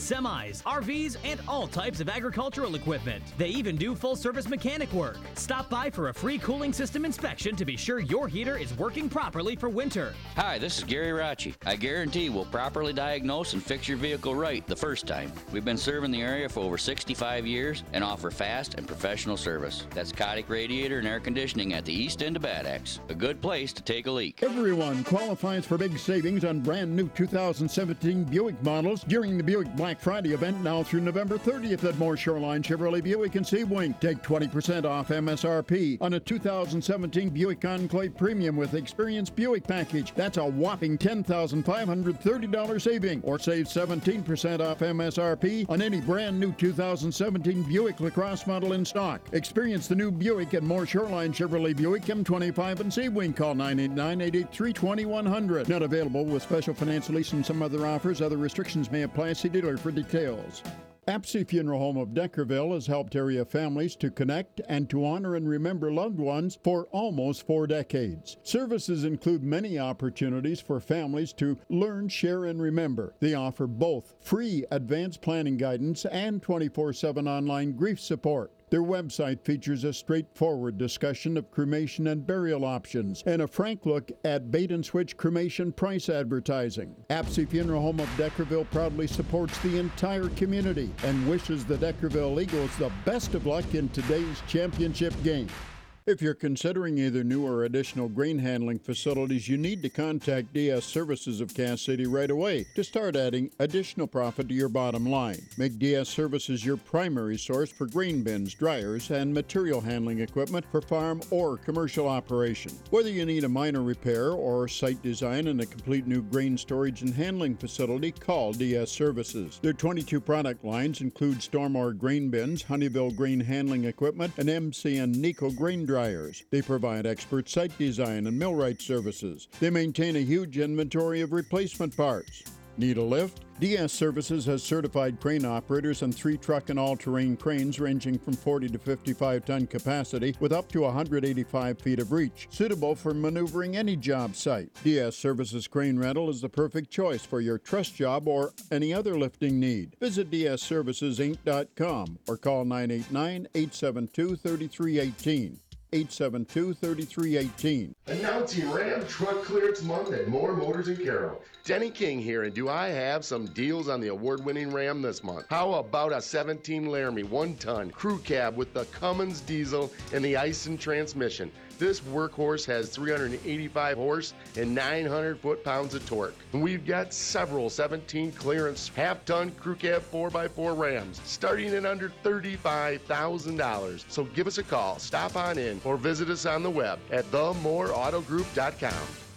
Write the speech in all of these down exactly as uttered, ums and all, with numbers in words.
semis, R Vs, and all types of agricultural equipment. They even do full-service mechanic work. Stop by for a free cooling system inspection to be sure your heater is working properly for winter. Hi, this is Gary Rachi. I guarantee we'll properly diagnose and fix your vehicle right the first time. We've been serving the area for over sixty-five years and offer fast and professional service. That's Kotick Radiator and Air Conditioning at the east end of Bad Axe. A good place to take a leak. Everyone qualifies for big savings on brand new two thousand seventeen Buick models during the Buick Black Friday event now through November thirtieth at Moore Shoreline Chevrolet Buick in Sebring. Take twenty percent off M S R P on a two thousand seventeen Buick Enclave Premium with Experience Buick Package. That's a whopping ten thousand five hundred thirty dollars saving, or save seventeen percent off M S R P on any brand new two thousand seventeen Buick LaCrosse model in stock. Experience the new Buick at Moore Shoreline Chevrolet Buick M twenty-five in Sebring. Call nine eight nine, eight eight three, two one zero zero. Not available with special financial lease and some other offers. Other restrictions may apply. See dealer for details. Apsey Funeral Home of Deckerville has helped area families to connect and to honor and remember loved ones for almost four decades. Services include many opportunities for families to learn, share, and remember. They offer both free advanced planning guidance and twenty-four seven online grief support. Their website features a straightforward discussion of cremation and burial options and a frank look at bait-and-switch cremation price advertising. Apsey Funeral Home of Deckerville proudly supports the entire community and wishes the Deckerville Eagles the best of luck in today's championship game. If you're considering either new or additional grain handling facilities, you need to contact D S Services of Cass City right away to start adding additional profit to your bottom line. Make D S Services your primary source for grain bins, dryers, and material handling equipment for farm or commercial operation. Whether you need a minor repair or site design and a complete new grain storage and handling facility, call D S Services. Their twenty-two product lines include Stormore grain bins, Honeywell grain handling equipment, and M C N Nico grain dryers. They provide expert site design and millwright services. They maintain a huge inventory of replacement parts. Need a lift? D S Services has certified crane operators and three truck and all-terrain cranes ranging from forty to fifty-five ton capacity with up to one hundred eighty-five feet of reach, suitable for maneuvering any job site. D S Services Crane Rental is the perfect choice for your truss job or any other lifting need. Visit D S services inc dot com or call nine eight nine, eight seven two, three three one eight. eight seven two, three three one eight. Announcing Ram Truck Clearance Month at Moore Motors in Carroll. Denny King here, and do I have some deals on the award-winning Ram this month? How about a seventeen Laramie one-ton crew cab with the Cummins diesel and the Ison transmission? This workhorse has three hundred eighty-five horse and nine hundred foot-pounds of torque. And we've got several seventeen clearance half-ton crew cab four by four Rams starting at under thirty-five thousand dollars. So give us a call, stop on in, or visit us on the web at the moore auto group dot com.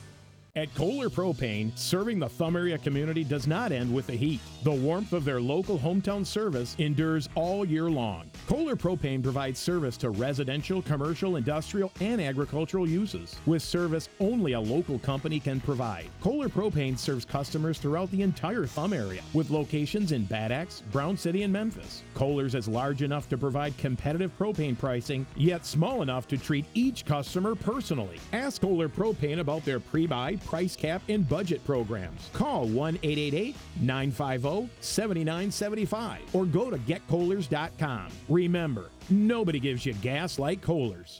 At Kohler Propane, serving the Thumb area community does not end with the heat. The warmth of their local hometown service endures all year long. Kohler Propane provides service to residential, commercial, industrial, and agricultural uses, with service only a local company can provide. Kohler Propane serves customers throughout the entire Thumb area, with locations in Bad Axe, Brown City, and Memphis. Kohler's is large enough to provide competitive propane pricing, yet small enough to treat each customer personally. Ask Kohler Propane about their pre-buy, price cap, and budget programs. Call one eight eight eight, nine five zero, seven nine seven five or go to get kohlers dot com. Remember, nobody gives you gas like Kohlers.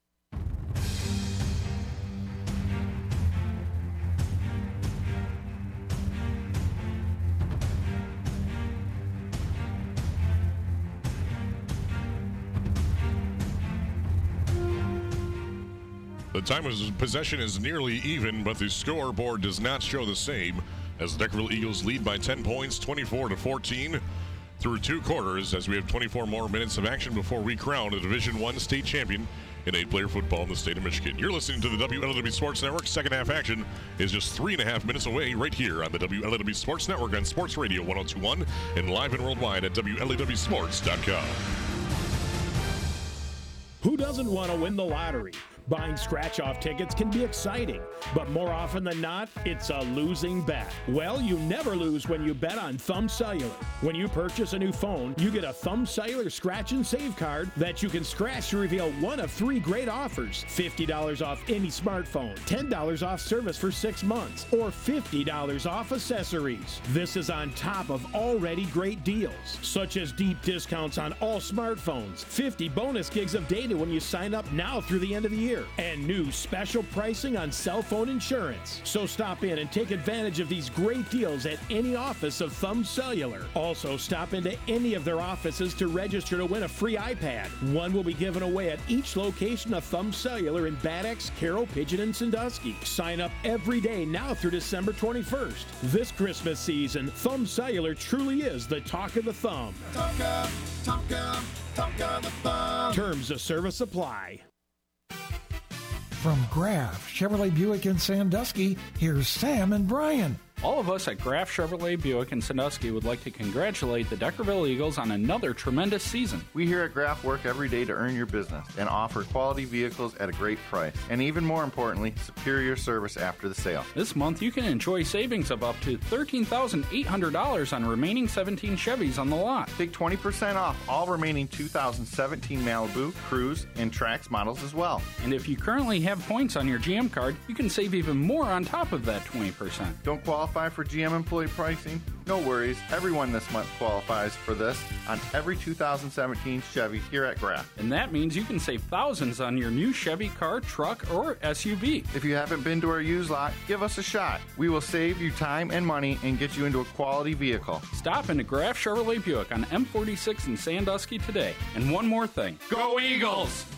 The time of possession is nearly even, but the scoreboard does not show the same, as the Deckerville Eagles lead by ten points, twenty-four to fourteen, through two quarters, as we have twenty-four more minutes of action before we crown a Division One state champion in eight-player football in the state of Michigan. You're listening to the W L W Sports Network. Second half action is just three and a half minutes away right here on the W L W Sports Network on Sports Radio one oh two point one and live and worldwide at W L W sports dot com. Who doesn't want to win the lottery? Buying scratch-off tickets can be exciting, but more often than not, it's a losing bet. Well, you never lose when you bet on Thumb Cellular. When you purchase a new phone, you get a Thumb Cellular scratch and save card that you can scratch to reveal one of three great offers: fifty dollars off any smartphone, ten dollars off service for six months, or fifty dollars off accessories. This is on top of already great deals, such as deep discounts on all smartphones, fifty bonus gigs of data when you sign up now through the end of the year, and new special pricing on cell phone insurance. So stop in and take advantage of these great deals at any office of Thumb Cellular. Also, stop into any of their offices to register to win a free iPad. One will be given away at each location of Thumb Cellular in Bad Axe, Carroll, Pigeon, and Sandusky. Sign up every day now through December twenty-first. This Christmas season, Thumb Cellular truly is the talk of the thumb. Talk of, talk of, talk of the thumb. Terms of service apply. From Graf Chevrolet Buick in Sandusky, here's Sam and Brian. All of us at Graf Chevrolet Buick in Sandusky would like to congratulate the Deckerville Eagles on another tremendous season. We here at Graf work every day to earn your business and offer quality vehicles at a great price. And even more importantly, superior service after the sale. This month you can enjoy savings of up to thirteen thousand eight hundred dollars on remaining seventeen Chevys on the lot. Take twenty percent off all remaining two thousand seventeen Malibu, Cruze, and Trax models as well. And if you currently have points on your G M card, you can save even more on top of that twenty percent. Don't qualify for G M employee pricing? No worries. Everyone this month qualifies for this on every two thousand seventeen Chevy here at Graf. And that means you can save thousands on your new Chevy car, truck, or S U V. If you haven't been to our used lot, give us a shot. We will save you time and money and get you into a quality vehicle. Stop into Graf Chevrolet Buick on M forty-six in Sandusky today. And one more thing. Go Eagles!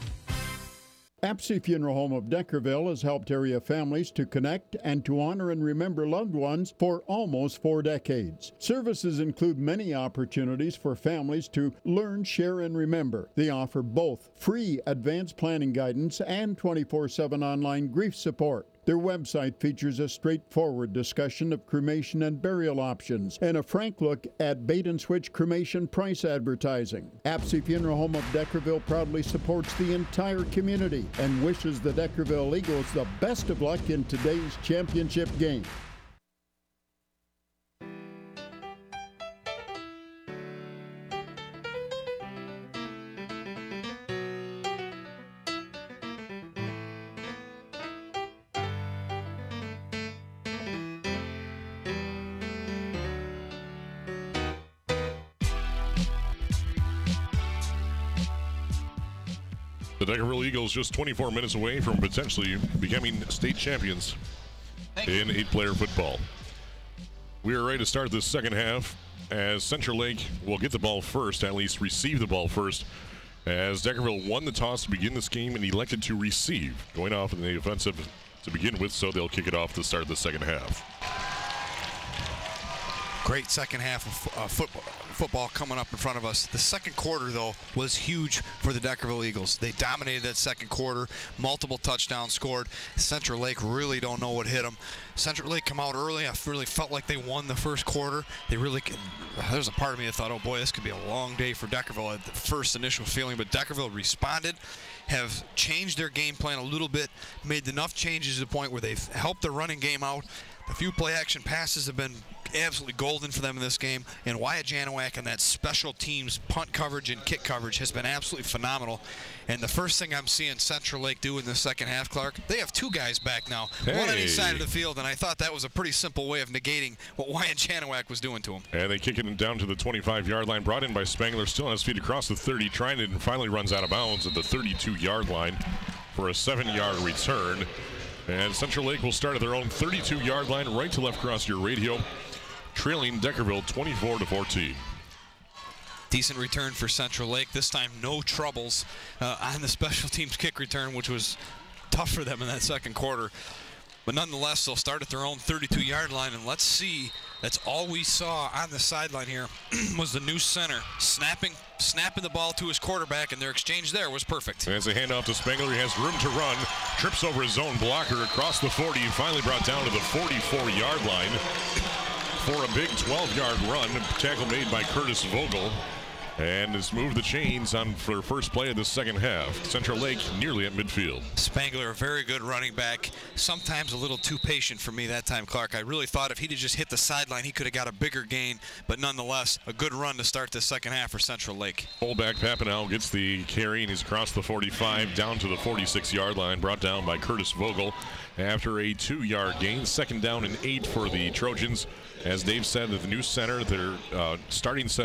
Apsey Funeral Home of Deckerville has helped area families to connect and to honor and remember loved ones for almost four decades. Services include many opportunities for families to learn, share, and remember. They offer both free advanced planning guidance and twenty-four seven online grief support. Their website features a straightforward discussion of cremation and burial options and a frank look at bait-and-switch cremation price advertising. Apsey Funeral Home of Deckerville proudly supports the entire community and wishes the Deckerville Eagles the best of luck in today's championship game. The Deckerville Eagles just twenty-four minutes away from potentially becoming state champions in eight-player football. We are ready to start this second half as Central Lake will get the ball first, at least receive the ball first, as Deckerville won the toss to begin this game and elected to receive, going off in the offensive to begin with, so they'll kick it off to start the second half. Great second half of uh, football, football coming up in front of us. The second quarter, though, was huge for the Deckerville Eagles. They dominated that second quarter, multiple touchdowns scored. Central Lake really don't know what hit them. Central Lake come out early. I really felt like they won the first quarter. They really could. There's a part of me that thought, oh boy, this could be a long day for Deckerville at the first initial feeling, but Deckerville responded, have changed their game plan a little bit, made enough changes to the point where they've helped the running game out. A few play action passes have been absolutely golden for them in this game, and Wyatt Janowak and that special teams punt coverage and kick coverage has been absolutely phenomenal. And the first thing I'm seeing Central Lake do in the second half, Clark, they have two guys back now, hey. one on each side of the field, and I thought that was a pretty simple way of negating what Wyatt Janowak was doing to him. And they kick it down to the twenty-five-yard line, brought in by Spangler, still on his feet across the thirty, trying it, and finally runs out of bounds at the thirty-two-yard line for a seven-yard return. And Central Lake will start at their own thirty-two-yard line, right to left across your radio, trailing Deckerville twenty-four to fourteen. Decent return for Central Lake. This time, no troubles uh, on the special teams kick return, which was tough for them in that second quarter. But nonetheless, they'll start at their own thirty-two-yard line, and let's see. That's all we saw on the sideline here was the new center snapping, snapping the ball to his quarterback, and their exchange there was perfect. And as a handoff to Spangler, he has room to run, trips over his own blocker across the forty, finally brought down to the forty-four-yard line for a big twelve-yard run. Tackle made by Curtis Vogel. And has moved the chains on for first play of the second half. Central Lake nearly at midfield. Spangler, a very good running back. Sometimes a little too patient for me that time, Clark. I really thought if he'd have just hit the sideline, he could have got a bigger gain. But nonetheless, a good run to start the second half for Central Lake. Fullback Papanow gets the carry, and he's across the forty-five down to the forty-six-yard line, brought down by Curtis Vogel after a two-yard gain. Second down and eight for the Trojans. As Dave said, that the new center, their uh, starting center,